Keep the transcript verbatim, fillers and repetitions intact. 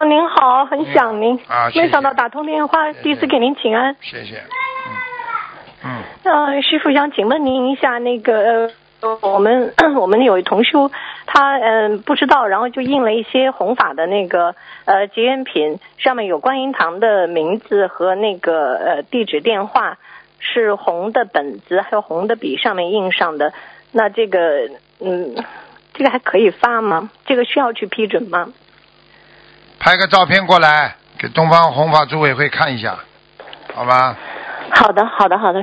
您好，很想您啊，谢谢没想到打通电话， 谢谢第一次给您请安。 谢谢。嗯嗯，呃，师傅想请问您一下，那个呃，我们我们有一同修，他嗯、呃、不知道，然后就印了一些弘法的那个呃结缘品，上面有观音堂的名字和那个呃地址电话，是红的本子还有红的笔上面印上的。那这个嗯，这个还可以发吗？这个需要去批准吗？ 拍个照片过来给东方弘法组委会看一下，好吧？ 好的，好的，好的。